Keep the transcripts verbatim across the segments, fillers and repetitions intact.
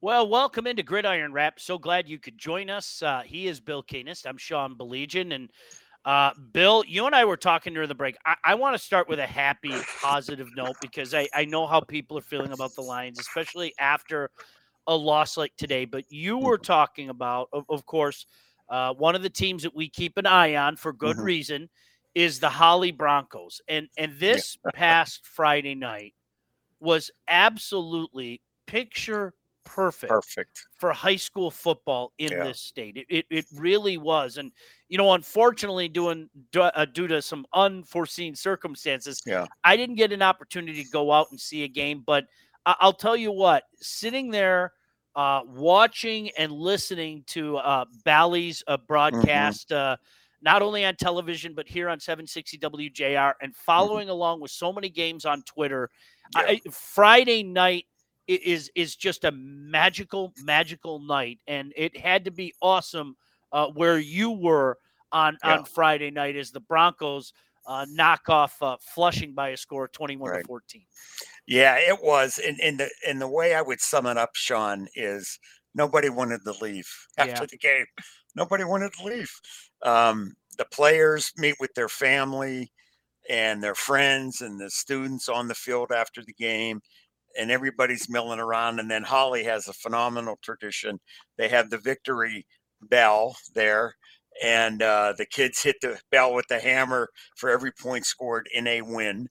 Well, welcome into Gridiron Rap. So glad you could join us. Uh, he is Bill Canist. I'm Sean Belegian. And uh, Bill, you and I were talking during the break. I, I want to start with a happy, positive note because I, I know how people are feeling about the Lions, especially after a loss like today. But you were Mhm, talking about, of, of course, uh, one of the teams that we keep an eye on for good mhm. reason is the Holly Broncos. And and Yeah, this past Friday night was absolutely picture perfect perfect. for high school football in Yeah, this state. It it, it really was, and you know, unfortunately, doing due, uh, due to some unforeseen circumstances, yeah. I didn't get an opportunity to go out and see a game. But I- I'll tell you what, sitting there. Uh, watching and listening to uh, Bally's uh, Mhm, broadcast, uh, not only on television but here on seven sixty W J R, and mhm. following along with so many games on Twitter. Yeah, I, Friday night is is just a magical, magical night, and it had to be awesome uh, where you were on yeah, on Friday night as the Broncos uh, knock off uh, Flushing by a score of twenty one to right. fourteen. Yeah, it was, and and the and the way I would sum it up, Sean, is nobody wanted to leave Yeah, after the game. Nobody wanted to leave. Um, the players meet with their family and their friends and the students on the field after the game, and everybody's milling around. And then Holly has a phenomenal tradition. They have the victory bell there, and uh, the kids hit the bell with the hammer for every point scored in a win.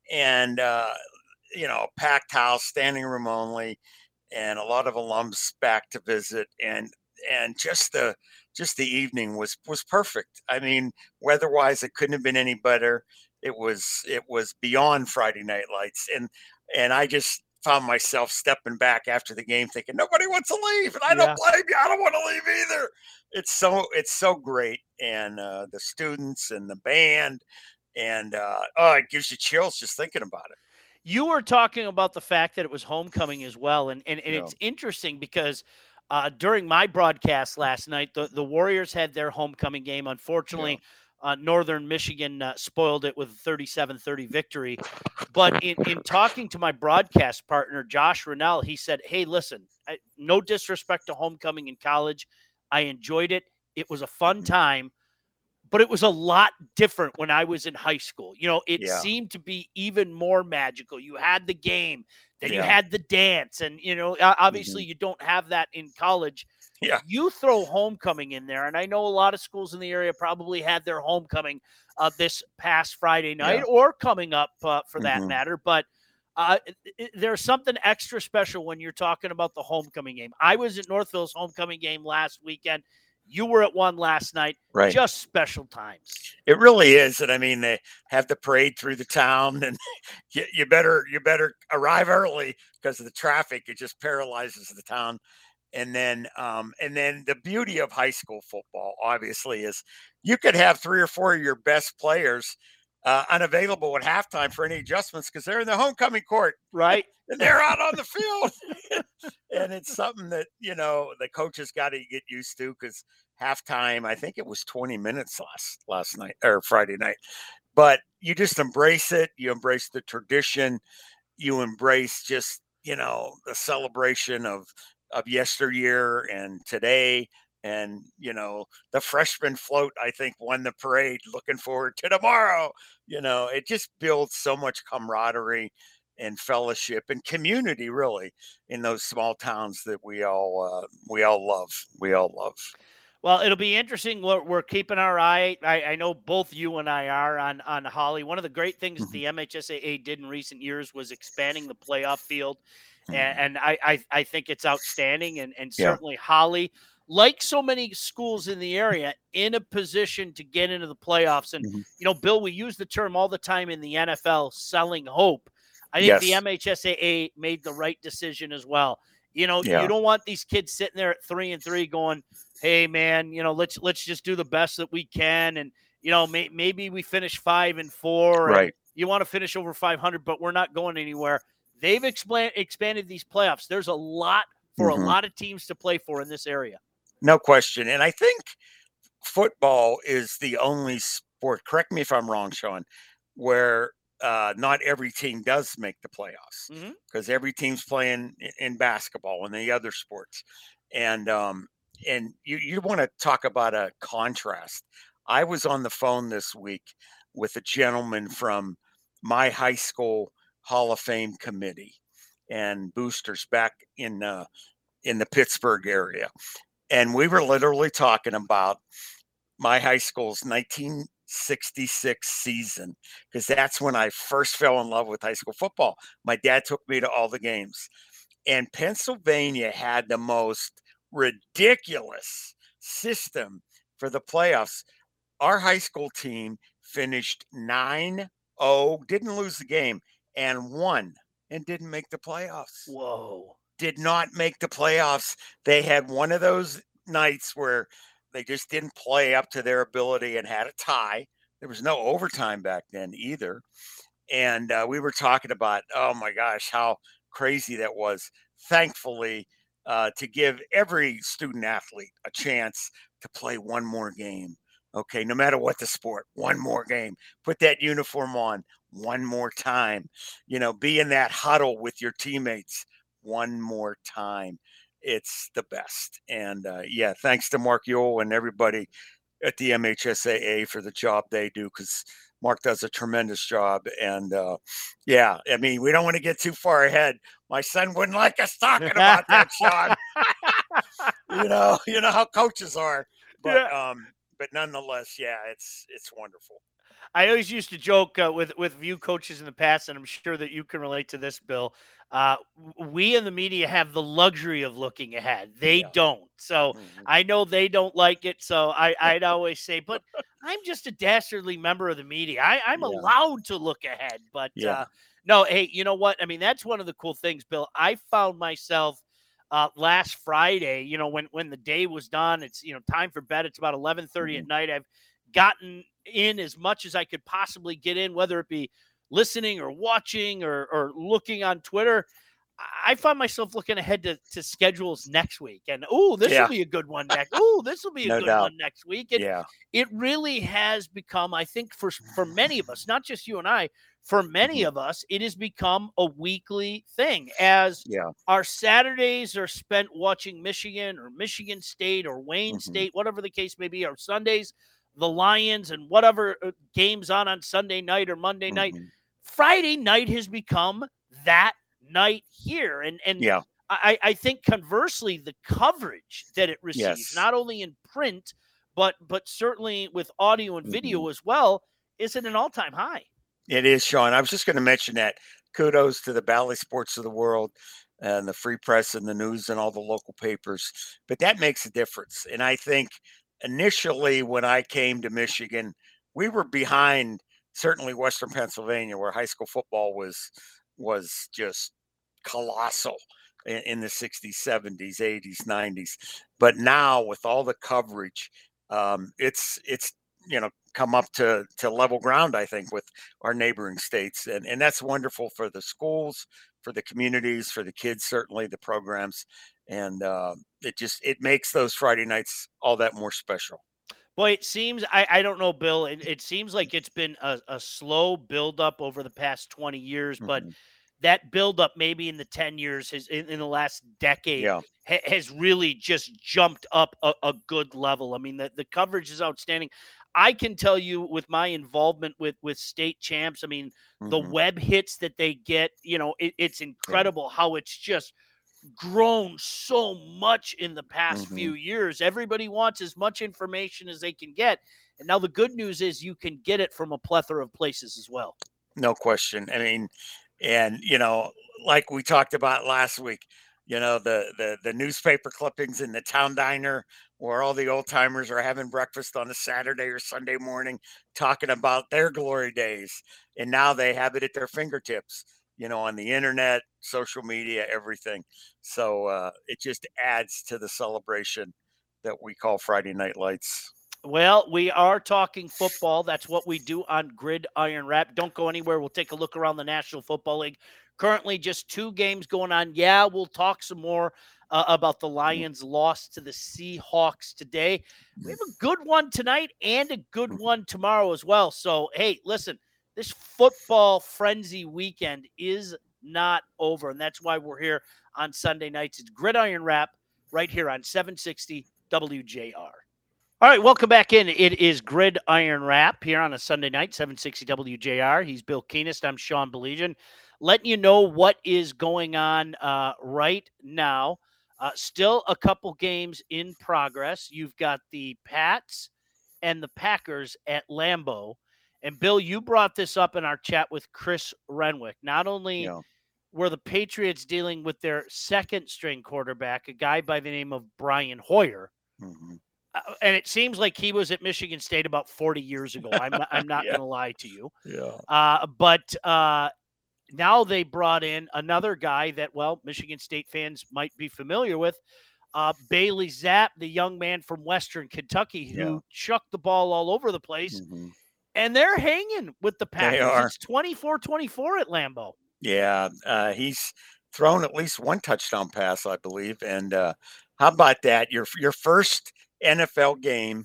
And uh, you know, packed house, standing room only, and a lot of alums back to visit, and and just the just the evening was was perfect. I mean, weather-wise, it couldn't have been any better. It was it was beyond Friday Night Lights, and and I just found myself stepping back after the game, thinking nobody wants to leave, and I don't yeah. blame you. I don't want to leave either. It's so it's so great, and uh, the students and the band, and uh, oh, it gives you chills just thinking about it. You were talking about the fact that it was homecoming as well, and and, and Yeah, it's interesting because uh, during my broadcast last night, the the Warriors had their homecoming game. yeah. Unfortunately, uh, Northern Michigan uh, spoiled it with a thirty-seven thirty victory. But in in talking to my broadcast partner Josh Rennell, he said, "Hey, listen, I, no disrespect to homecoming in college, I enjoyed it. It was a fun Mhm. time." But it was a lot different when I was in high school. You know, it Yeah, seemed to be even more magical. You had the game, then you yeah, had the dance, and you know, o- obviously mhm, you don't have that in college. yeah, You throw homecoming in there, and I know a lot of schools in the area probably had their homecoming uh, this past Friday night yeah, or coming up uh, for that mhm. matter. But uh, it- it- there's something extra special when you're talking about the homecoming game. I was at Northville's homecoming game last weekend. You were at one last night. Right. Just special times. It really is, and I mean, they have the parade through the town, and you you better you better arrive early because of the traffic. It just paralyzes the town. And then, um, and then the beauty of high school football, obviously, is you could have three or four of your best players uh, unavailable at halftime for any adjustments because they're in the homecoming court Right? and they're out on the field. And it's something that you know the coaches got to get used to because halftime, I think it was twenty minutes last last night or Friday night. But you just embrace it. You embrace the tradition. You embrace just you know the celebration of of yesteryear and today. And you know the freshman float, I think, won the parade. Looking forward to tomorrow. You know, it just builds so much camaraderie and fellowship and community, really, in those small towns that we all uh, we all love. We all love. Well, it'll be interesting. We're, we're keeping our eye. I, I know both you and I are on on Holly. One of the great things that Mhm, the M H S A A did in recent years was expanding the playoff field, and, mhm. and I, I I think it's outstanding. And and Yeah. certainly Holly, like so many schools in the area, in a position to get into the playoffs. And Mhm. you know, Bill, we use the term all the time in the N F L, selling hope. I think the Yes. M H S A A made the right decision as well. You know, you Yeah. don't want these kids sitting there at three and three going, hey man, you know, let's let's just do the best that we can, and you know, may, maybe we finish five and four, and Right. you want to finish over five hundred, but we're not going anywhere. They've expand, expanded these playoffs. There's a lot for a Mhm. lot of teams to play for in this area. No question. And I think football is the only sport, correct me if I'm wrong, Sean, where uh, not every team does make the playoffs because mm-hmm. every team's playing in, in basketball and the other sports. And um, and you, you want to talk about a contrast. I was on the phone this week with a gentleman from my high school Hall of Fame committee and boosters back in uh, in the Pittsburgh area. And we were literally talking about my high school's nineteen sixty-six season, because that's when I first fell in love with high school football. My dad took me to all the games. And Pennsylvania had the most ridiculous system for the playoffs. Our high school team finished nine oh, didn't lose the game, and won, and didn't make the playoffs. Whoa. Did not make the playoffs. They had one of those nights where they just didn't play up to their ability and had a tie. There was no overtime back then either. And uh, we were talking about, oh my gosh, how crazy that was. Thankfully, uh, to give every student athlete a chance to play one more game. Okay, no matter what the sport, one more game. Put that uniform on one more time. You know, be in that huddle with your teammates one more time. It's the best. And uh, yeah, thanks to Mark Ewell and everybody at the M H S A A for the job they do, because Mark does a tremendous job. And uh, yeah, I mean, we don't want to get too far ahead. My son wouldn't like us talking about that, Sean. you know, you know how coaches are. But yeah. um, but nonetheless, yeah, it's it's wonderful. I always used to joke uh, with with you coaches in the past, and I'm sure that you can relate to this, Bill. Uh, we in the media have the luxury of looking ahead. They yeah. don't. So mm-hmm. I know they don't like it. So I, I'd always say, but I'm just a dastardly member of the media. I, I'm yeah. allowed to look ahead. But yeah. uh, no, hey, you know what? I mean, that's one of the cool things, Bill. I found myself uh, last Friday, you know, when, when the day was done, it's, you know, time for bed. It's about eleven thirty mm-hmm. at night. I've gotten in as much as I could possibly get in, whether it be listening or watching or, or looking on Twitter. I find myself looking ahead to, to schedules next week. And, oh, this yeah. will be a good one next. Oh, this will be a no good doubt. one next week. And yeah. it really has become, I think, for, for many of us, not just you and I, for many mm-hmm. of us, it has become a weekly thing, as yeah. our Saturdays are spent watching Michigan or Michigan State or Wayne mm-hmm. State, whatever the case may be. Our Sundays, the Lions, and whatever games on on Sunday night or Monday mm-hmm. night. Friday night has become that night here. And, and yeah. I, I think conversely, the coverage that it receives, yes. not only in print, but but certainly with audio and video mm-hmm. as well, is at an all-time high. It is, Sean. I was just going to mention that. Kudos to the Bally Sports of the world and the Free Press and the News and all the local papers. But that makes a difference. And I think initially when I came to Michigan, we were behind certainly Western Pennsylvania, where high school football was was just colossal in, in the sixties, seventies, eighties, nineties. But now with all the coverage, um, it's it's you know come up to to level ground, I think, with our neighboring states, and and that's wonderful for the schools, for the communities, for the kids, certainly the programs, and uh, it just it makes those Friday nights all that more special. Boy, it seems, I, I don't know, Bill, it, it seems like it's been a, a slow buildup over the past twenty years, but mm-hmm. that buildup maybe in the ten years, has, in, in the last decade, yeah. ha, has really just jumped up a, a good level. I mean, the, the coverage is outstanding. I can tell you with my involvement with, with state champs, I mean, mm-hmm. the web hits that they get, you know, it, it's incredible yeah. how it's just grown so much in the past mm-hmm. few years. Everybody wants as much information as they can get. And now the good news is you can get it from a plethora of places as well. No question. I mean, and, you know, like we talked about last week, you know, the, the, the newspaper clippings in the town diner where all the old timers are having breakfast on a Saturday or Sunday morning, talking about their glory days. And now they have it at their fingertips, you know, on the internet, social media, everything. So uh, it just adds to the celebration that we call Friday Night Lights. Well, we are talking football. That's what we do on Gridiron Wrap. Don't go anywhere. We'll take a look around the National Football League. Currently just two games going on. Yeah, we'll talk some more uh, about the Lions' loss to the Seahawks today. We have a good one tonight and a good one tomorrow as well. So, hey, listen, this football frenzy weekend is not over, and that's why we're here on Sunday nights. It's Gridiron Wrap right here on seven sixty W J R. All right, welcome back in. It is Gridiron Wrap here on a Sunday night, seven sixty W J R. He's Bill Keenist. I'm Sean Belegian, letting you know what is going on uh, right now. Uh, still a couple games in progress. You've got the Pats and the Packers at Lambeau. And, Bill, you brought this up in our chat with Chris Renwick. Not only yeah. were the Patriots dealing with their second-string quarterback, a guy by the name of Brian Hoyer, mm-hmm. uh, and it seems like he was at Michigan State about forty years ago. I'm not, I'm not yeah. going to lie to you. Yeah. Uh, but uh, now they brought in another guy that, well, Michigan State fans might be familiar with, uh, Bailey Zapp, the young man from Western Kentucky who yeah. chucked the ball all over the place. Mm-hmm. And they're hanging with the Packers. They are. It's twenty-four twenty-four at Lambeau. Yeah, uh, he's thrown at least one touchdown pass, I believe. And uh, how about that? Your your first N F L game,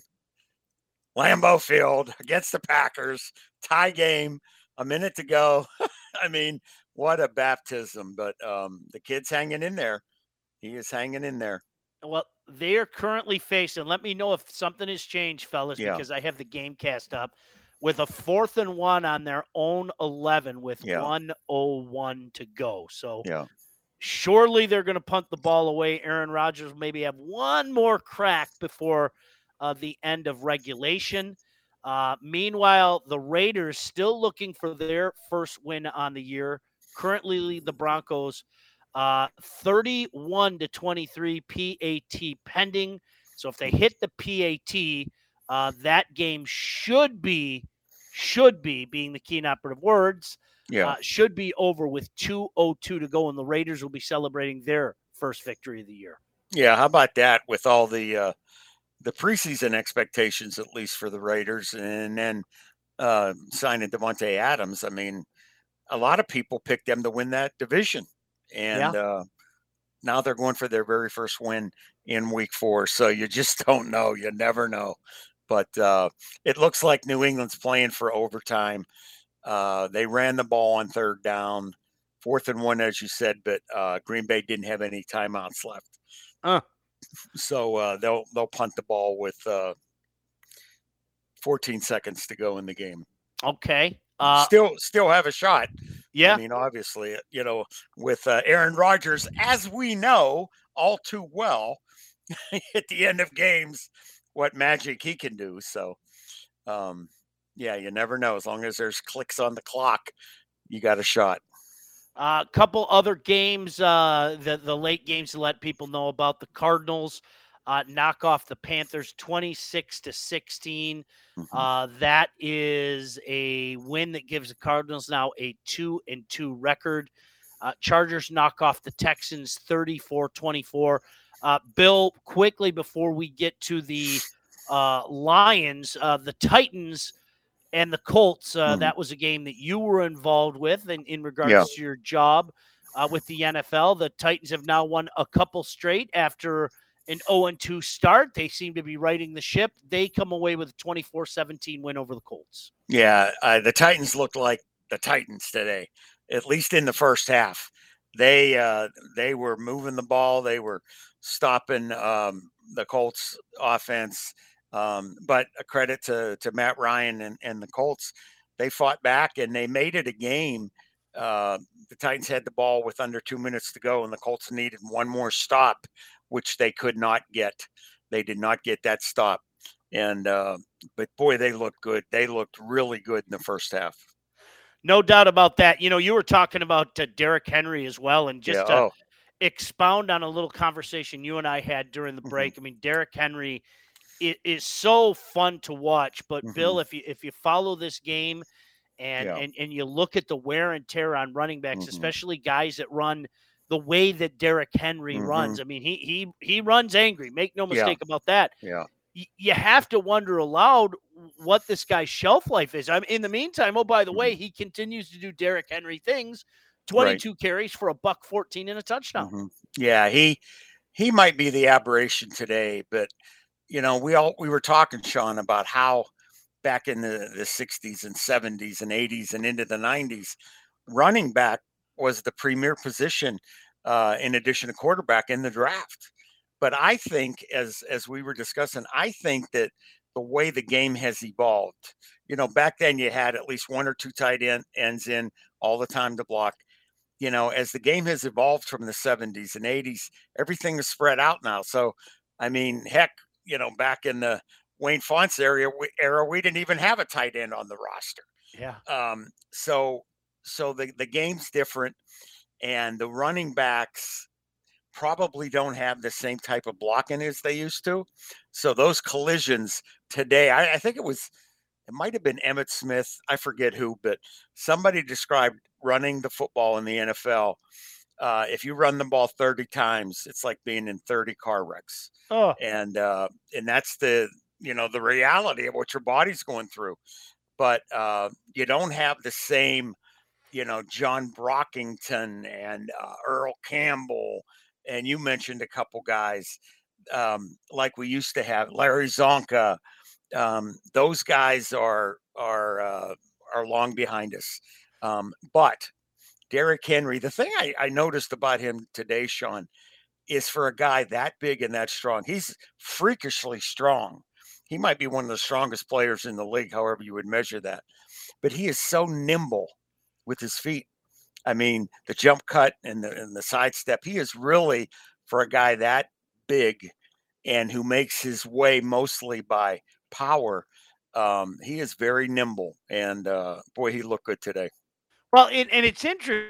Lambeau Field against the Packers, tie game, a minute to go. I mean, what a baptism. But um, the kid's hanging in there. He is hanging in there. Well, they are currently facing, let me know if something has changed, fellas, yeah. because I have the game cast up, with a fourth and one on their own eleven with yeah. one oh one to go. So yeah. surely they're going to punt the ball away. Aaron Rodgers will maybe have one more crack before uh, the end of regulation. Uh, meanwhile, the Raiders still looking for their first win on the year. Currently lead the Broncos uh, thirty-one to twenty-three, P A T pending. So if they hit the P A T, uh, that game should be should be, being the key and operative words, yeah. uh, should be over with two oh two to go, and the Raiders will be celebrating their first victory of the year. Yeah, how about that with all the uh, the preseason expectations, at least for the Raiders, and then uh, signing Devontae Adams. I mean, a lot of people picked them to win that division, and yeah. uh, now they're going for their very first win in week four. So you just don't know. You never know. But uh, it looks like New England's playing for overtime. Uh, they ran the ball on third down, fourth and one, as you said, but uh, Green Bay didn't have any timeouts left. Uh. So uh, they'll they'll punt the ball with uh, fourteen seconds to go in the game. Okay. Uh, still still have a shot. Yeah. I mean, obviously, you know, with uh, Aaron Rodgers, as we know all too well, at the end of games, what magic he can do. So, um, yeah, you never know. As long as there's clicks on the clock, you got a shot. A uh, couple other games, uh, the, the late games to let people know about. The Cardinals uh, knock off the Panthers twenty-six to sixteen. Mm-hmm. Uh, that is a win that gives the Cardinals now a two and two record. Uh, Chargers knock off the Texans thirty-four twenty-four. Uh, Bill, quickly before we get to the uh, Lions, uh, the Titans and the Colts, uh, mm-hmm. that was a game that you were involved with in, in regards yeah. to your job uh, with the N F L. The Titans have now won a couple straight after an oh and two start. They seem to be righting the ship. They come away with a twenty-four seventeen win over the Colts. Yeah, uh, the Titans looked like the Titans today, at least in the first half. They uh, they were moving the ball. They were stopping um, the Colts offense. Um, but a credit to, to Matt Ryan and, and the Colts. They fought back and they made it a game. Uh, the Titans had the ball with under two minutes to go, and the Colts needed one more stop, which they could not get. They did not get that stop. And uh, but, boy, they looked good. They looked really good in the first half. No doubt about that. You know, you were talking about uh, Derrick Henry as well, and just yeah, to oh. expound on a little conversation you and I had during the break. Mm-hmm. I mean, Derrick Henry it is so fun to watch, but mm-hmm. Bill, if you if you follow this game and, yeah. and and you look at the wear and tear on running backs, mm-hmm. especially guys that run the way that Derrick Henry mm-hmm. runs. I mean, he he he runs angry. Make no mistake yeah. about that. Yeah. Y- you have to wonder aloud what this guy's shelf life is. I mean, in the meantime, oh, by the mm-hmm. way, he continues to do Derrick Henry things. twenty-two right. carries for a buck fourteen and a touchdown. Mm-hmm. Yeah, he he might be the aberration today, but you know, we all we were talking, Sean, about how back in the, the sixties and seventies and eighties and into the nineties, running back was the premier position uh, in addition to quarterback in the draft. But I think, as as we were discussing, I think that the way the game has evolved, you know, back then you had at least one or two tight end ends in all the time to block. You know, as the game has evolved from the seventies and eighties, everything is spread out now. So, I mean, heck, you know, back in the Wayne Fonts area we, era, we didn't even have a tight end on the roster. Yeah. Um, so, so the the game's different, and the running backs probably don't have the same type of blocking as they used to. So those collisions today, I, I think it was, it might have been Emmitt Smith, I forget who, but somebody described running the football in the N F L. Uh, if you run the ball thirty times, it's like being in thirty car wrecks. Oh, And uh, and that's the, you know, the reality of what your body's going through. But uh, you don't have the same, you know, John Brockington and uh, Earl Campbell, and you mentioned a couple guys um, like we used to have, Larry Zonka. Um, those guys are are uh, are long behind us. Um, but Derrick Henry, the thing I, I noticed about him today, Sean, is for a guy that big and that strong, he's freakishly strong. He might be one of the strongest players in the league, however you would measure that. But he is so nimble with his feet. I mean, the jump cut and the and the sidestep. He is really, for a guy that big and who makes his way mostly by power. Um, he is very nimble, and uh, boy, he looked good today. well, and, and it's interesting.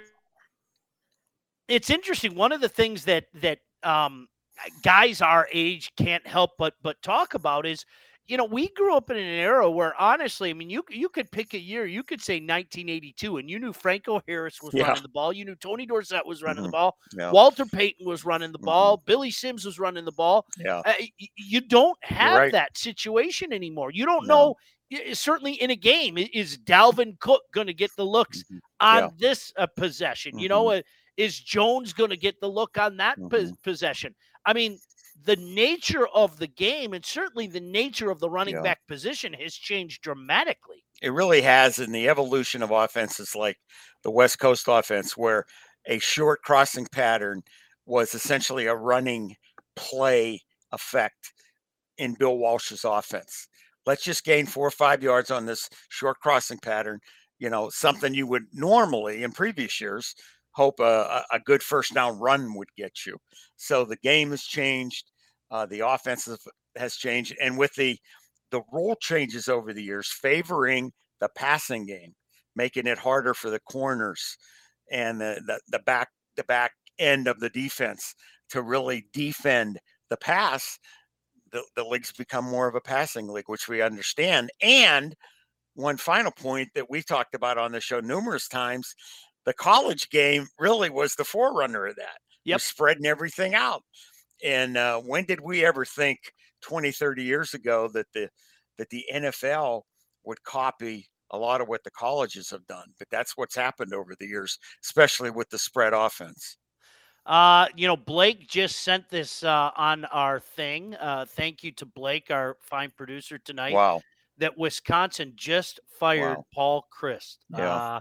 It's interesting. One of the things that that um, guys our age can't help but but talk about is, you know, we grew up in an era where, honestly, I mean, you you could pick a year, you could say nineteen eighty-two, and you knew Franco Harris was Yeah. running the ball, you knew Tony Dorsett was running Mhm. the ball, Yeah. Walter Payton was running the Mhm. ball, Billy Sims was running the ball. Yeah. Uh, y- you don't have right. that situation anymore. You don't No. know. y- Certainly in a game, i- is Dalvin Cook going to get the looks Mhm. on Yeah. this uh, possession? You know, Mhm. uh, is Jones going to get the look on that pos- Mhm. possession? I mean, the nature of the game and certainly the nature of the running Yeah. back position has changed dramatically. It really has in the evolution of offenses like the West Coast offense, where a short crossing pattern was essentially a running play effect in Bill Walsh's offense. Let's just gain four or five yards on this short crossing pattern. You know, something you would normally in previous years hope a, a good first down run would get you. So the game has changed. Uh, the offensive has changed. And with the the rule changes over the years favoring the passing game, making it harder for the corners and the, the, the back the back end of the defense to really defend the pass, the, the league's become more of a passing league, which we understand. And one final point that we talked about on the show numerous times, the college game really was the forerunner of that. Yep. We're spreading everything out. And uh, when did we ever think twenty, thirty years ago that the that the N F L would copy a lot of what the colleges have done? But that's what's happened over the years, especially with the spread offense. Uh, you know, Blake just sent this uh, on our thing. Uh, thank you to Blake, our fine producer tonight, Wow. that Wisconsin just fired Wow. Paul Christ. Yeah. Uh,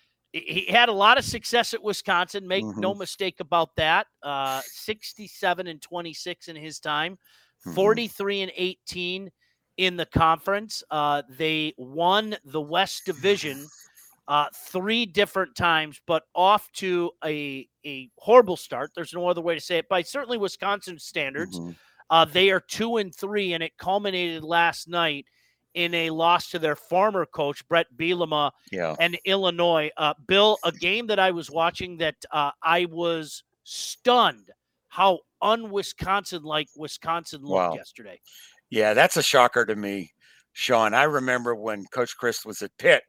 he he had a lot of success at Wisconsin. Make no Mhm. mistake about that. Uh, sixty-seven and twenty-six in his time, Mhm. forty-three and eighteen in the conference. Uh, they won the West Division uh, three different times, but off to a a horrible start. There's no other way to say it. By certainly Wisconsin standards, Mhm. uh, they are two and three, and it culminated last night in a loss to their former coach Brett Bielema Yeah. and Illinois. Uh, Bill, a game that I was watching that uh, I was stunned how un-Wisconsin like Wisconsin looked Wow. yesterday. Yeah, that's a shocker to me, Sean. I remember when Coach Christ was at Pitt,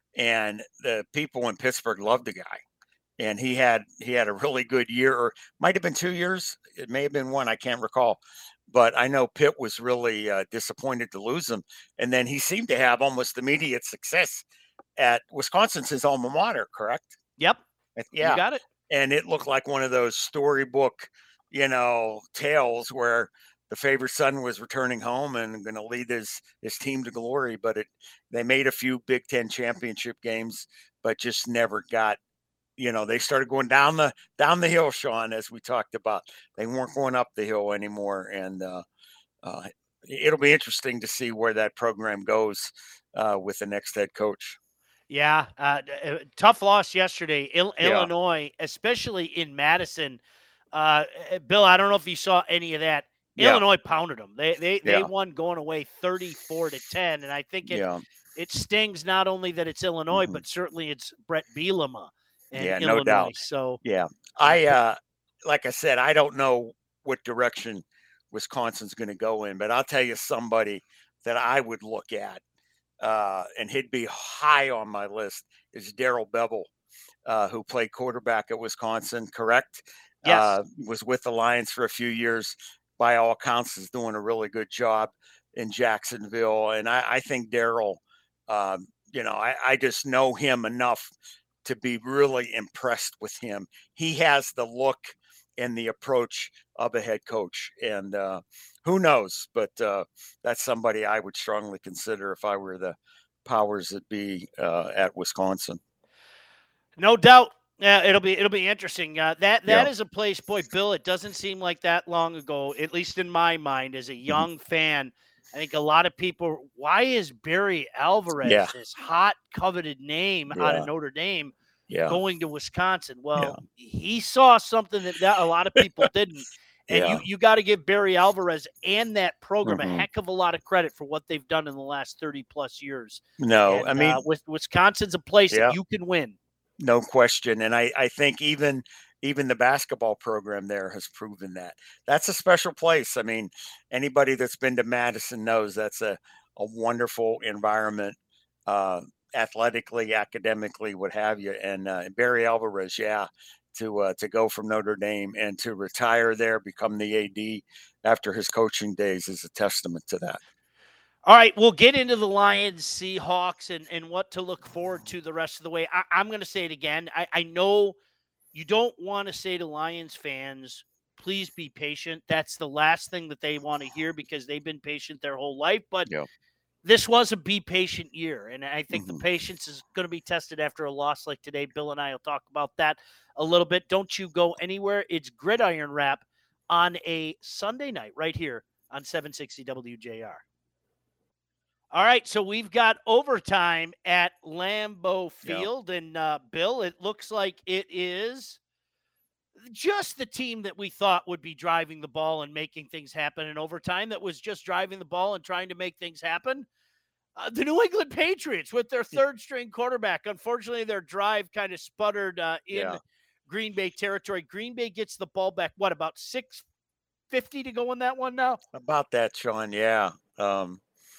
and the people in Pittsburgh loved the guy, and he had he had a really good year, or might have been two years. It may have been one. I can't recall, but I know Pitt was really uh, disappointed to lose him, and then he seemed to have almost immediate success at Wisconsin's his alma mater. Correct? Yep, Uh, you Yeah, got it. and it looked like one of those storybook, you know, tales where the favorite son was returning home and going to lead his his team to glory. But it they made a few Big Ten championship games, but just never got. You know, they started going down the down the hill, Sean, as we talked about. They weren't going up the hill anymore, and uh, uh, it'll be interesting to see where that program goes uh, with the next head coach. Yeah, uh, uh, tough loss yesterday. Il- Yeah. Illinois, especially in Madison. Uh, uh, Bill, I don't know if you saw any of that. Yeah. Illinois pounded them. They they they Yeah. won going away thirty-four to ten, and I think it Yeah. it stings not only that it's Illinois, Mhm. but certainly it's Brett Bielema and Yeah, no Illinois. doubt. So Yeah. uh, I, uh, like I said, I don't know what direction Wisconsin's going to go in, but I'll tell you somebody that I would look at, uh, and he'd be high on my list is Daryl Bevel, uh, who played quarterback at Wisconsin, correct? yes, Uh, was with the Lions for a few years. By all accounts, is doing a really good job in Jacksonville. And I, I think Daryl, um, you know, I, I just know him enough to be really impressed with him. He has the look and the approach of a head coach. And uh, who knows? But uh, that's somebody I would strongly consider if I were the powers that be uh, at Wisconsin. no doubt. Yeah, it'll be it'll be interesting. Uh, that that Yeah. is a place, boy, Bill. It doesn't seem like that long ago, at least in my mind, as a Mhm. young fan. I think a lot of people. Why is Barry Alvarez, Yeah. this hot, coveted name out of Yeah. Notre Dame, Yeah. going to Wisconsin? Well, Yeah. he saw something that, that a lot of people didn't, and Yeah. you you got to give Barry Alvarez and that program a Mhm. heck of a lot of credit for what they've done in the last thirty plus years. No, And I mean, uh, with Wisconsin's a place yeah, that you can win. no question. And I, I think even even the basketball program there has proven that. That's a special place. I mean, anybody that's been to Madison knows that's a, a wonderful environment, uh, athletically, academically, what have you. And uh, Barry Alvarez, yeah, to uh, to go from Notre Dame and to retire there, become the A D after his coaching days is a testament to that. All right, we'll get into the Lions, Seahawks, and, and what to look forward to the rest of the way. I, I'm going to say it again. I, I know you don't want to say to Lions fans, please be patient. That's the last thing that they want to hear because they've been patient their whole life. But Yeah. this was a be patient year. And I think Mhm. the patience is going to be tested after a loss like today. Bill and I will talk about that a little bit. Don't you go anywhere. It's Gridiron Wrap on a Sunday night right here on seven sixty W J R. All right, so we've got overtime at Lambeau Yeah. Field, and uh, Bill, it looks like it is just the team that we thought would be driving the ball and making things happen in overtime that was just driving the ball and trying to make things happen. Uh, the New England Patriots with their third string quarterback. Unfortunately, their drive kind of sputtered uh, in Yeah. Green Bay territory. Green Bay gets the ball back, what, about six fifty to go in that one now? About that, Sean. Yeah. Um,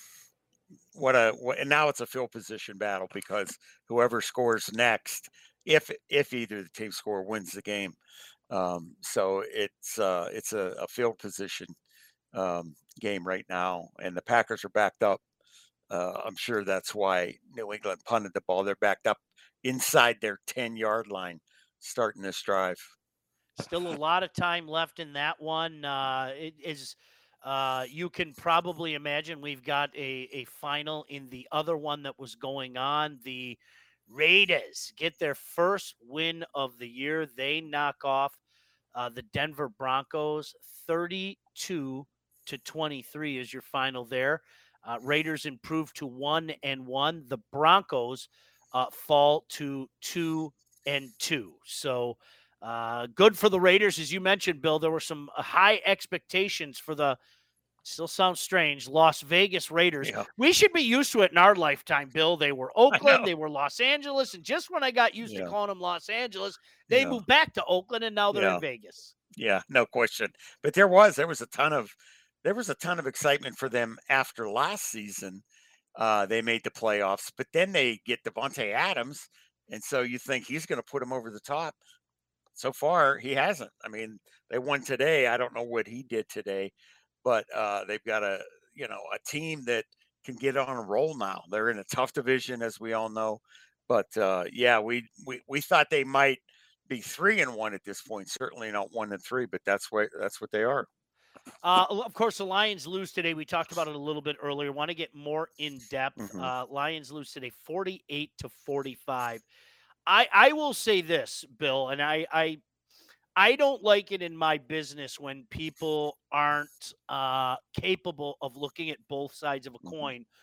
what a what, and now it's a field position battle because whoever scores next, if if either of the team score, wins the game. Um, so it's uh, it's a, a field position um, game right now, and the Packers are backed up. Uh, I'm sure that's why New England punted the ball. They're backed up inside their ten yard line, starting this drive. Still a lot of time left in that one. Uh, it is, uh, you can probably imagine we've got a, a final in the other one that was going on. The Raiders get their first win of the year. They knock off uh, the Denver Broncos thirty-two to twenty-three is your final there. Uh, Raiders improve to one and one. The Broncos uh, fall to two and two. So, uh, good for the Raiders. As you mentioned, Bill, there were some uh, high expectations for the, still sounds strange, Las Vegas Raiders. Yeah, We should be used to it in our lifetime, Bill. They were I know. Oakland, they were Los Angeles, and just when I got used to Yeah, calling them Los Angeles, they yeah, moved back to Oakland, and now they're yeah. in Vegas. Yeah, no question. But there was there was a ton of there was a ton of excitement for them after last season. Uh, they made the playoffs, but then they get Devontae Adams, and so you think he's going to put them over the top. So far, he hasn't. I mean, they won today. I don't know what he did today, but uh, they've got a you know a team that can get on a roll now. They're in a tough division, as we all know. But uh, yeah, we, we we thought they might be three and one at this point. Certainly not one and three, but that's what that's what they are. Uh, of course, the Lions lose today. We talked about it a little bit earlier. Want to get more in depth. Hmm. Uh, Lions lose today, forty-eight to forty-five. I I will say this, Bill, and I I I don't like it in my business when people aren't uh, capable of looking at both sides of a Hmm. coin.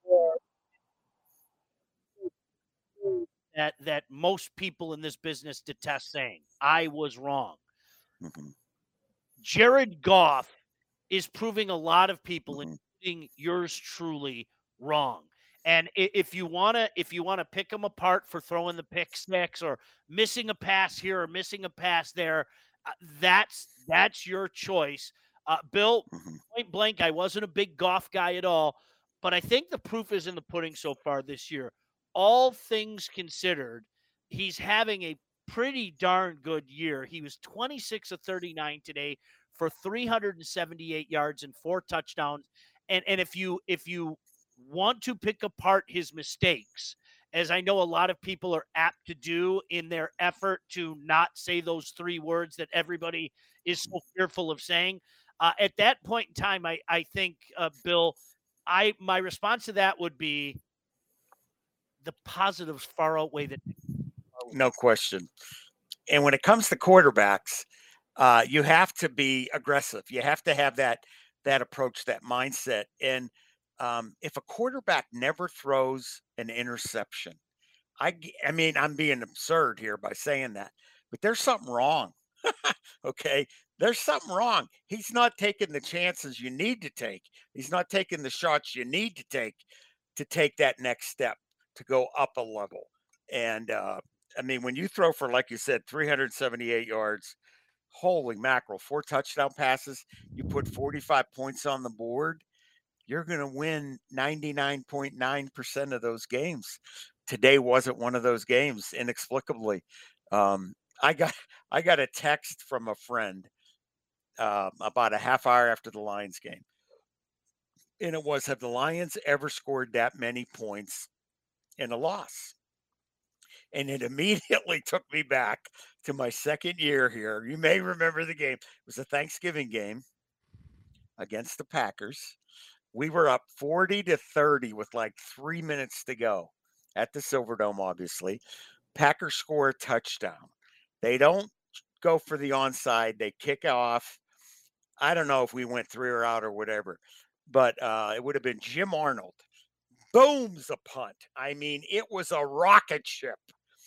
That that most people in this business detest saying. I was wrong. Hmm. Jared Goff is proving a lot of people, Hmm. including yours truly, wrong. And if you wanna if you wanna pick him apart for throwing the pick six or missing a pass here or missing a pass there, uh, that's that's your choice. Uh, Bill, Hmm. point blank, I wasn't a big Goff guy at all, but I think the proof is in the pudding so far this year. All things considered, he's having a pretty darn good year. He was twenty-six of thirty-nine today for three hundred seventy-eight yards and four touchdowns. And and if you if you want to pick apart his mistakes, as I know a lot of people are apt to do in their effort to not say those three words that everybody is so fearful of saying, uh, at that point in time, I I think uh, Bill, I my response to that would be the positives far outweigh the. No question. And when it comes to quarterbacks, uh, you have to be aggressive. You have to have that that approach, that mindset. And um, if a quarterback never throws an interception, I g- I mean, I'm being absurd here by saying that, but there's something wrong. Okay, there's something wrong. He's not taking the chances you need to take. He's not taking the shots you need to take to take that next step to go up a level. And uh, I mean, when you throw for, like you said, three hundred seventy-eight yards, holy mackerel, four touchdown passes, you put forty-five points on the board, you're going to win ninety-nine point nine percent of those games. Today wasn't one of those games, inexplicably. Um, I got I got a text from a friend um, about a half hour after the Lions game, and it was, "Have the Lions ever scored that many points in a loss?" And it immediately took me back to my second year here. You may remember the game. It was a Thanksgiving game against the Packers. We were up forty to thirty with like three minutes to go at the Silverdome, obviously. Packers score a touchdown. They don't go for the onside. They kick off. I don't know if we went three or out or whatever, but uh, it would have been Jim Arnold. Booms a punt. I mean, it was a rocket ship.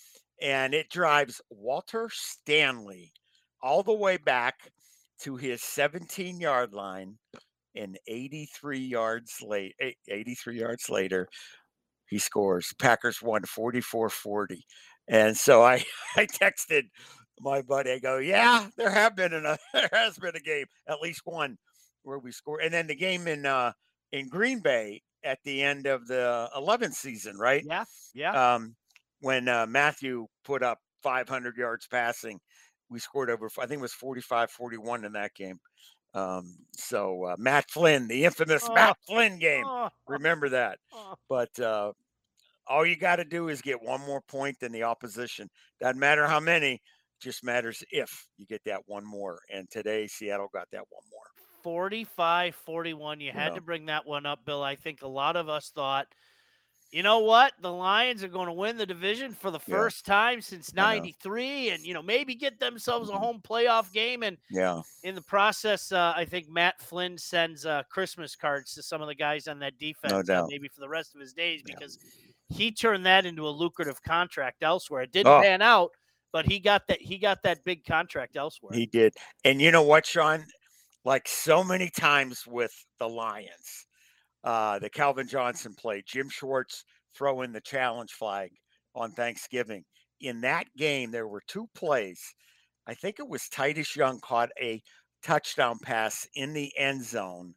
And it drives Walter Stanley all the way back to his seventeen yard line. And eighty-three yards late, eighty-three yards later, he scores. Packers won forty-four forty. And so I, I texted my buddy. I go, yeah, there have been a there has been a game, at least one, where we score. And then the game in uh, in Green Bay at the end of the eleventh season, right? Yeah, yeah. Um, when uh, Matthew put up five hundred yards passing, we scored over, I think it was forty-five forty-one in that game. Um, so uh, Matt Flynn, the infamous Oh, Matt Flynn game. oh, Remember that. oh. But uh, all you got to do is get one more point than the opposition. Doesn't matter how many, just matters if you get that one more. And today, Seattle got that one more. forty-five forty-one. You had Yeah. to bring that one up, Bill. I think a lot of us thought, you know what? The Lions are going to win the division for the Yeah. first time since I know. ninety-three and, you know, maybe get themselves a Mhm. home playoff game. And Yeah. in the process, uh, I think Matt Flynn sends uh, Christmas cards to some of the guys on that No defense, uh, doubt. maybe for the rest of his days, Yeah. because he turned that into a lucrative contract elsewhere. It didn't Oh, pan out, but he got that he got that big contract elsewhere. he did. And you know what, Sean? Like so many times with the Lions, uh, the Calvin Johnson play, Jim Schwartz throwing the challenge flag on Thanksgiving. In that game, there were two plays. I think it was Titus Young caught a touchdown pass in the end zone,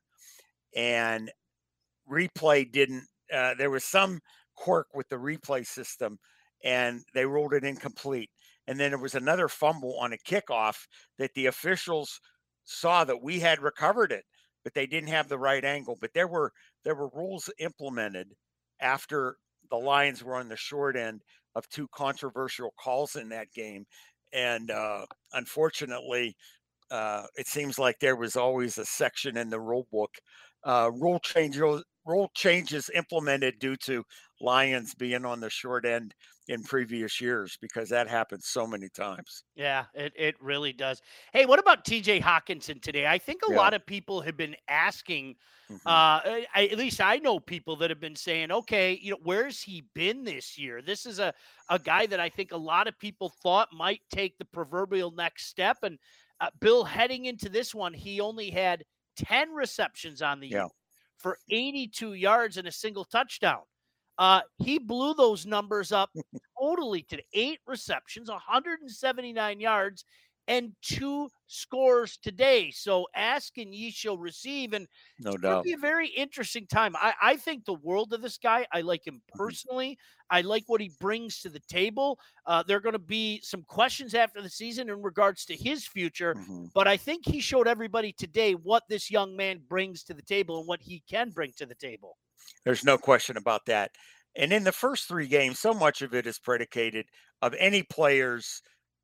and replay didn't. Uh, there was some quirk with the replay system, and they ruled it incomplete. And then there was another fumble on a kickoff that the officials saw that we had recovered it, but they didn't have the right angle. But there were there were rules implemented after the Lions were on the short end of two controversial calls in that game, and uh, unfortunately, uh, it seems like there was always a section in the rule book, uh, rule changes rule changes implemented due to Lions being on the short end in previous years because that happened so many times. Yeah, it, it really does. Hey, what about T J Hawkinson today? I think a Yeah. lot of people have been asking, Hmm. uh, I, I- at least I know people that have been saying, okay, you know, where's he been this year? This is a, a guy that I think a lot of people thought might take the proverbial next step. And uh, Bill, heading into this one, he only had ten receptions on the year Yeah. for eighty-two yards and a single touchdown. Uh, he blew those numbers up totally to eight receptions, one hundred seventy-nine yards, and two scores today. So ask and ye shall receive. And it's No going to doubt. be a very interesting time. I, I think the world of this guy. I like him Mhm. personally. I like what he brings to the table. Uh, there are going to be some questions after the season in regards to his future. Mhm. But I think he showed everybody today what this young man brings to the table and what he can bring to the table. There's no question about that. And in the first three games, so much of it is predicated of any player's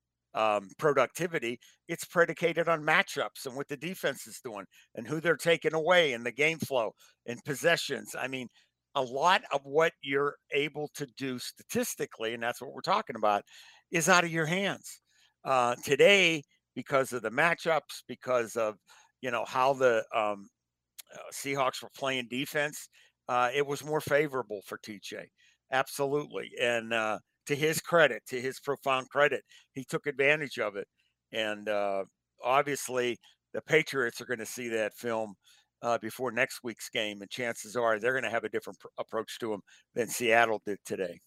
um, productivity. It's predicated on matchups and what the defense is doing and who they're taking away and the game flow and possessions. I mean, a lot of what you're able to do statistically, and that's what we're talking about, is out of your hands. Uh, today, because of the matchups, because of you know how the um, uh, Seahawks were playing defense, uh, it was more favorable for T J. Absolutely. And uh, to his credit, to his profound credit, he took advantage of it. And uh, obviously, the Patriots are going to see that film uh, before next week's game. And chances are they're going to have a different pr- approach to him than Seattle did today.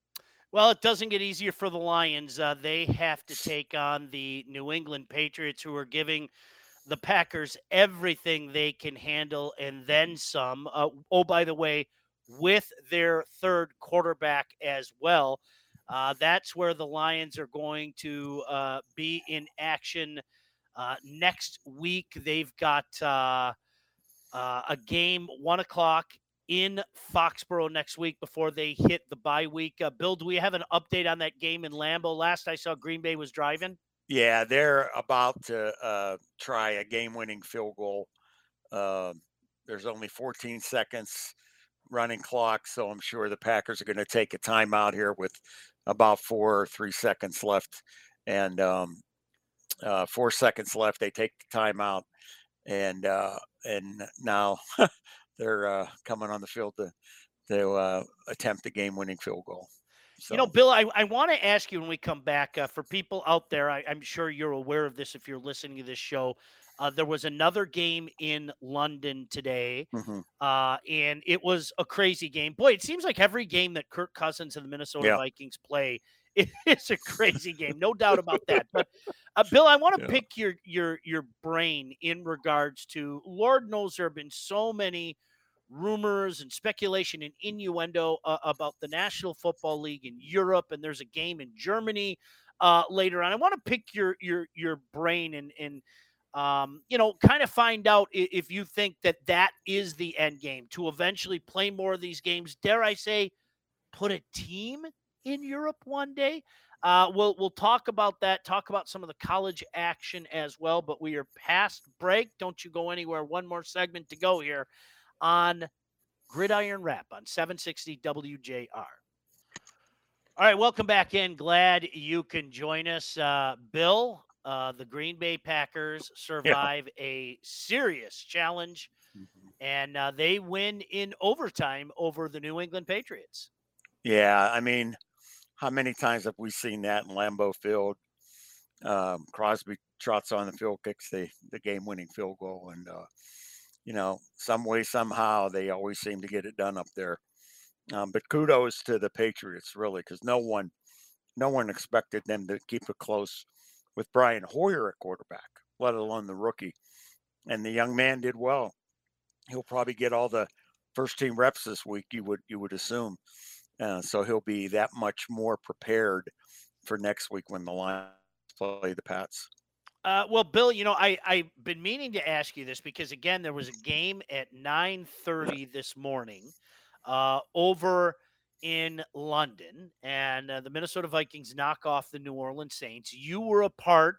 Well, it doesn't get easier for the Lions. Uh, they have to take on the New England Patriots, who are giving the Packers everything they can handle and then some. Uh, oh, by the way, with their third quarterback as well. Uh, that's where the Lions are going to uh, be in action uh, next week. They've got uh, uh, a game, one o'clock in Foxborough next week before they hit the bye week. Uh, Bill, do we have an update on that game in Lambeau? Last I saw, Green Bay was driving. Yeah, they're about to uh, try a game winning field goal. Uh, there's only fourteen seconds running clock, so I'm sure the Packers are going to take a timeout here with about four or three seconds left, and um, uh, four seconds left. They take the timeout, and uh, and now they're uh, coming on the field to to uh, attempt a game-winning field goal. You know, So Bill, I, I want to ask you when we come back uh, for people out there, I, I'm sure you're aware of this if you're listening to this show. Uh, there was another game in London today, mhm. uh, and it was a crazy game. Boy, it seems like every game that Kirk Cousins and the Minnesota Yeah, Vikings play is a crazy game, no doubt about that. But uh, Bill, I want to yeah, pick your your your brain in regards to. Lord knows there have been so many rumors and speculation and innuendo uh, about the National Football League in Europe, and there's a game in Germany uh, later on. I want to pick your your your brain and and um, you know, kind of find out if you think that that is the end game to eventually play more of these games. Dare I say, put a team in Europe one day. Uh, we'll we'll talk about that. Talk about some of the college action as well. But we are past break. Don't you go anywhere. One more segment to go here on Gridiron Wrap on seven sixty W J R. All right, welcome back in. Glad you can join us. Uh, Bill, uh, the Green Bay Packers yeah. survive a serious challenge, Mhm. and uh, they win in overtime over the New England Patriots. Yeah. I mean, how many times have we seen that in Lambeau Field? Um, Crosby trots on the field, kicks the the game-winning field goal, and uh, you know, some way, somehow, they always seem to get it done up there. Um, but kudos to the Patriots, really, because no one, no one expected them to keep it close with Brian Hoyer at quarterback, let alone the rookie. And the young man did well. He'll probably get all the first team reps this week. You would you would assume, uh, so he'll be that much more prepared for next week when the Lions play the Pats. Uh, well, Bill, you know, I I've been meaning to ask you this because again, there was a game at nine thirty this morning, uh, over in London, and uh, the Minnesota Vikings knock off the New Orleans Saints. You were a part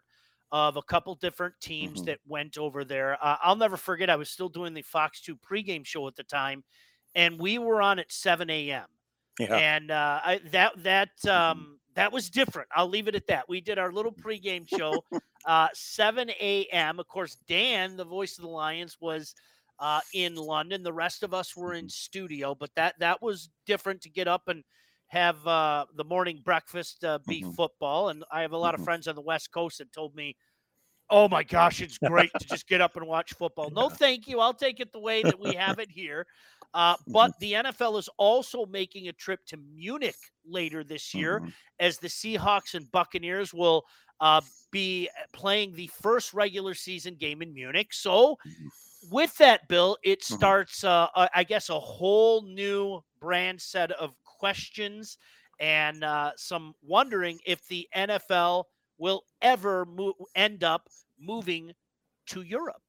of a couple different teams Mhm. that went over there. Uh, I'll never forget, I was still doing the Fox two pregame show at the time, and we were on at seven a m. Yeah. And uh, I, that that Mhm. um, that was different. I'll leave it at that. We did our little pregame show, uh, seven a m. Of course, Dan, the voice of the Lions, was uh, in London. The rest of us were in Mhm. studio, but that that was different to get up and have uh, the morning breakfast uh, be Mhm. football. And I have a lot of Mhm. friends on the West Coast that told me, "Oh my gosh, it's great to just get up and watch football." No, Yeah. thank you. I'll take it the way that we have it here. Uh, but Mhm. the N F L is also making a trip to Munich later this year, Mhm. as the Seahawks and Buccaneers will uh, be playing the first regular season game in Munich. So, Mhm. with that, Bill, it Mhm. starts, uh, uh, I guess, a whole new brand set of questions and uh, some wondering if the N F L will ever mo- end up moving to Europe.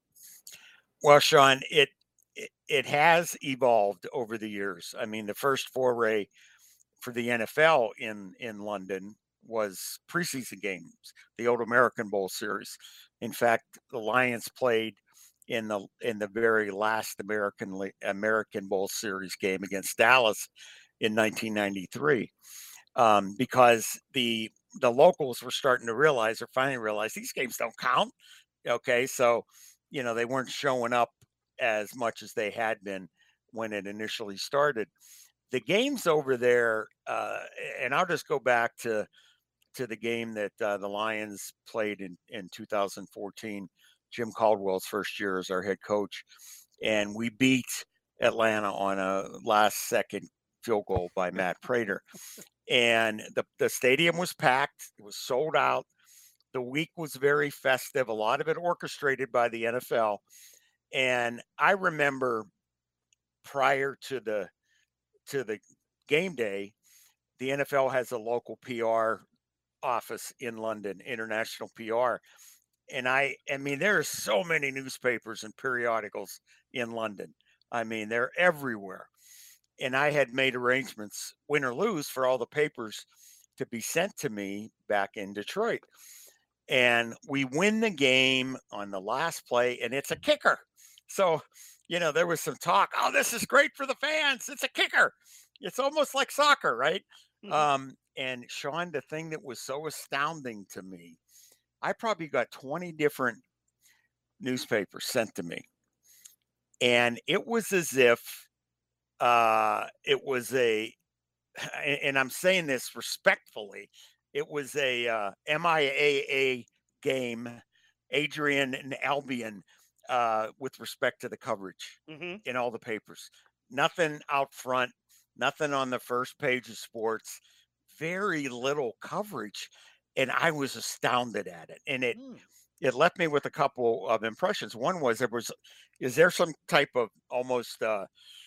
Well, Sean, it, it it has evolved over the years. I mean, the first foray for the N F L in in London was preseason games, the old American Bowl series. In fact, the Lions played in the in the very last American Le- American Bowl series game against Dallas in nineteen ninety-three, um, because the the locals were starting to realize, or finally realize, these games don't count. Okay, so you know they weren't showing up as much as they had been when it initially started. The games over there, uh, and I'll just go back to to the game that uh, the Lions played in in two thousand fourteen. Jim Caldwell's first year as our head coach, and we beat Atlanta on a last second field goal by Matt Prater. And the the stadium was packed; it was sold out. The week was very festive, a lot of it orchestrated by the N F L. And I remember prior to the to the game day, the N F L has a local P R office in London, international P R. And I I mean there are so many newspapers and periodicals in London. I mean, they're everywhere. And I had made arrangements, win or lose, for all the papers to be sent to me back in Detroit. And we win the game on the last play, and it's a kicker. So, you know, there was some talk. Oh, this is great for the fans. It's a kicker. It's almost like soccer, right? Mhm. Um, and Sean, the thing that was so astounding to me, I probably got twenty different newspapers sent to me. And it was as if uh, it was a, and I'm saying this respectfully, it was a uh, M I A A game, Adrian and Albion, uh, with respect to the coverage Mhm. in all the papers. Nothing out front, nothing on the first page of sports, very little coverage. And I was astounded at it. And it Mm. it left me with a couple of impressions. One was there was, is there some type of almost uh,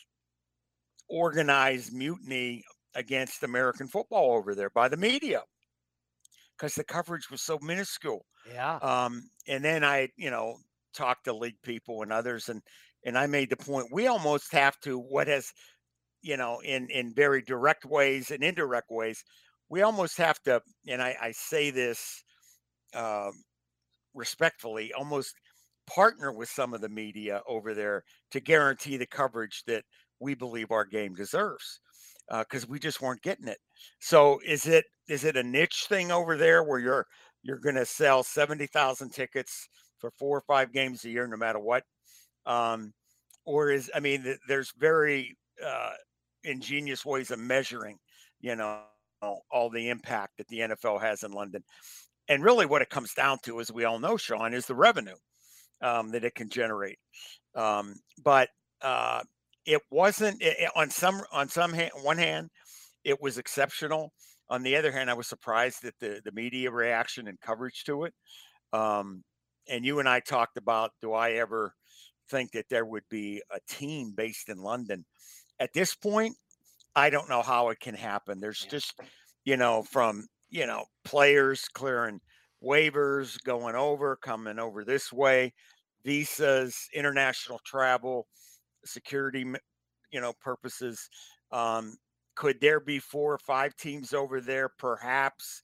organized mutiny against American football over there by the media because the coverage was so minuscule. Yeah. Um, and then I, you know, talked to league people and others, and and I made the point we almost have to, what has, you know, in in very direct ways and indirect ways, we almost have to, and I, I say this um, respectfully, almost partner with some of the media over there to guarantee the coverage that we believe our game deserves, because we just weren't getting it. So is it is it a niche thing over there where you're you're going to sell seventy thousand tickets for four or five games a year, no matter what? Um, or is, I mean, th- there's very uh, ingenious ways of measuring, you know, all the impact that the N F L has in London. And really, what it comes down to, as we all know, Sean, is the revenue um, that it can generate. Um, but uh, it wasn't it, it- on some on some hand, one hand, it was exceptional. On the other hand, I was surprised at the the media reaction and coverage to it. Um, and you and I talked about, do I ever think that there would be a team based in London? At this point, I don't know how it can happen. There's Yeah. just, you know, from, you know, players clearing waivers, going over, coming over this way, visas, international travel, security, m- you know, purposes. Um, could there be four or five teams over there? Perhaps.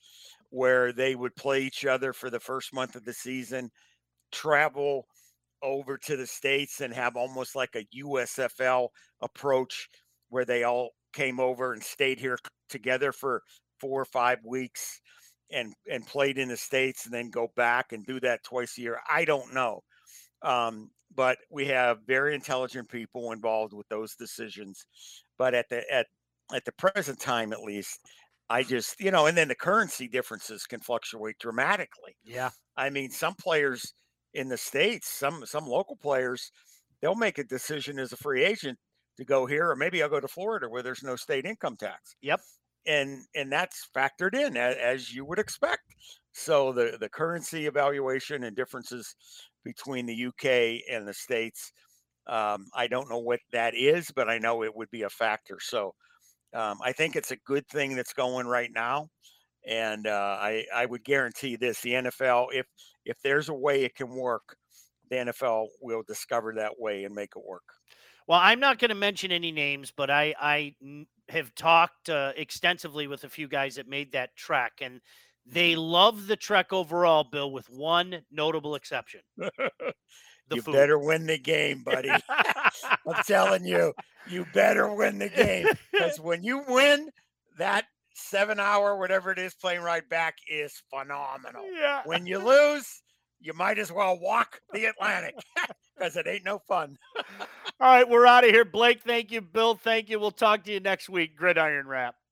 where they would play each other for the first month of the season, travel over to the States and have almost like a U S F L approach where they all came over and stayed here together for four or five weeks and and played in the States and then go back and do that twice a year. I don't know. Um, but we have very intelligent people involved with those decisions. But at the at at the present time, at least, I just, you know, and then the currency differences can fluctuate dramatically. Yeah. I mean, some players in the States, some some local players, they'll make a decision as a free agent to go here, or maybe I'll go to Florida where there's no state income tax. Yep. And and that's factored in as, as you would expect. So the the currency evaluation and differences between the U K and the States, um, I don't know what that is, but I know it would be a factor. So um, I think it's a good thing that's going right now. And uh, I I would guarantee this: the N F L, if if there's a way it can work, the N F L will discover that way and make it work. Well, I'm not going to mention any names, but I I n- have talked uh, extensively with a few guys that made that trek, and they love the trek overall, Bill, with one notable exception: the You food. better win the game, buddy. I'm telling you, you better win the game, because when you win, that seven hour, whatever it is, plane ride back is phenomenal. Yeah. When you lose, you might as well walk the Atlantic because it ain't no fun. All right, we're out of here. Blake, thank you. Bill, thank you. We'll talk to you next week. Gridiron Wrap.